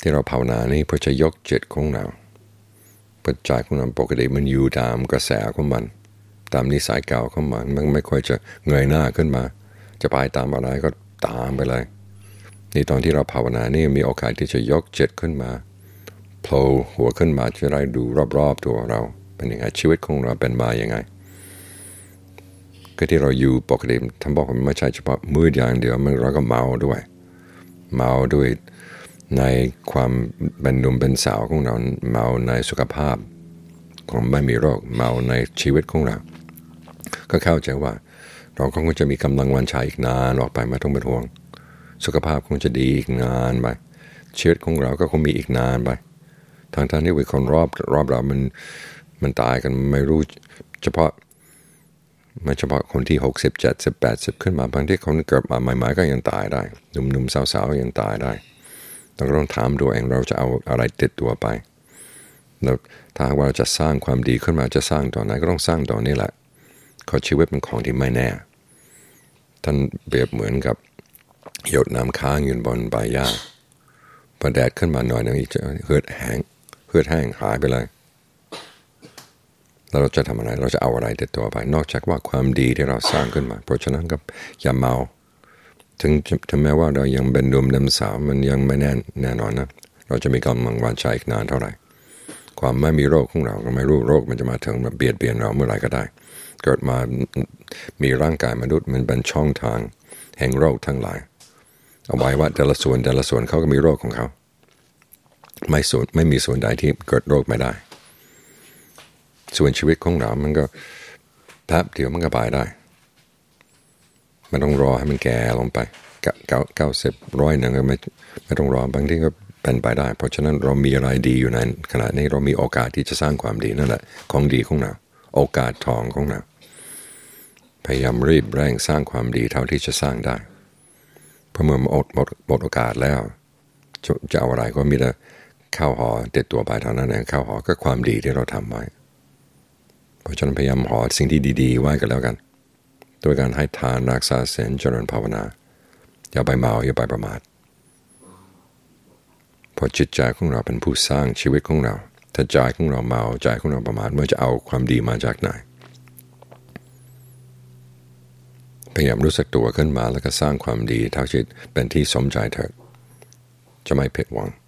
ที่เราภาวนานี่เพื่อจะยกจิตของเราปัจจัยของเราปกติมันอยู่ตามกระแสของมันตามนิสัยเก่าของมันไม่ค่อยจะเงยหน้าขึ้นมาจะไปตามอะไรก็ตามไปเลยในตอนที่เราภาวนานี่มีโอกาสที่จะยกจิตขึ้นมาโผล่หัวขึ้นมาจะได้ดูรอบๆตัวเราเป็นยังไงชีวิตของเราเป็นมาอย่างไงก็ที่เราอยู่ปกติท่านบอกว่าไม่ใช่เฉพาะมืดอย่างเดียวเราก็เมาด้วยในความเป็นหนุ่มเป็นสาวของเราเมาในสุขภาพของไม่มีโรคเมาในชีวิตของเราก็เข้าใจว่าเราคงจะมีกำลังวังชาอีกนานออกไปไม่ต้องเป็นห่วงสุขภาพคงจะดีอีกนานไปชีวิตของเราก็คงมีอีกนานไปทางที่คนรอบเรามันตายกันไม่รู้ไม่เฉพาะคนที่60 70 80ขึ้นมาบางที่คนเกิดมาใหม่ๆก็ยังตายได้หนุ่มๆสาวๆยังตายได้ต้องถามตัวเองเราจะเอาอะไรติดตัวไปแล้วถ้าว่าเราจะสร้างความดีขึ้นมาจะสร้างตอนไหนก็ต้องสร้างตอนนี้แหละเพราะชีวิตเป็นของที่ไม่แน่ท่านเปรียบเหมือนกับหยดน้ำค้างอยู่บนใบหญ้าพอแดดขึ้นมาหน่อยนึงจะเหือดแห้งหายไปเลยแล้วเราจะทำอะไรเราจะเอาอะไรติดตัวไปนอกจากว่าความดีที่เราสร้างขึ้นมาเพราะฉะนั้นก็อย่าเมาถึงแม้ว่าเรายังเป็นหนุ่มเป็นสาวมันยังไม่แน่นอนนะเราจะมีกำลังวังชาอีกนานเท่าไหร่ความไม่มีโรคของเราก็ไม่รู้โรคมันจะมาถึงแบบเบียดเบียนเราเมื่อไหร่ก็ได้เกิดมามีร่างกายมนุษย์มันเป็นช่องทางแห่งโรคทั้งหลายเอาไว้ว่าแต่ละส่วนเขาก็มีโรคของเขาไม่มีส่วนใดที่เกิดโรคไม่ได้ส่วนชีวิตของเรามันก็แป๊บเดียวมันก็ไปได้ไม่ต้องรอให้มันแก่ลงไป90 100นึงก็ไม่ต้องรอบางทีก็เป็นไปได้เพราะฉะนั้นเรามีอะไรดีอยู่ในขณะนี้เรามีโอกาสที่จะสร้างความดีนั่นแหละของดีของเราโอกาสทองของเราพยายามรีบเร่งสร้างความดีเท่าที่จะสร้างได้เพราะเมื่อหมดโอกาสแล้วจะเอาอะไรก็มีแต่ข้าวห่อติดตัวไปเท่านั้นเองข้าวห่อก็ความดีที่เราทำไว้เพราะฉะนั้นพยายามห่อสิ่งที่ดีๆไว้กันแล้วกันโดยการให้ทานรักษาศีลเจริญภาวนาอย่าไปเมาอย่าไปประมาทเพราะจิตใจของเราเป็นผู้สร้างชีวิตของเราถ้าใจของเราเมาใจของเราประมาทเมื่อจะเอาความดีมาจากไหนพยายามรู้สึกตัวขึ้นมาแล้วก็สร้างความดีเท่าที่เป็นที่สมใจเถิดจะไม่ผิดหวัง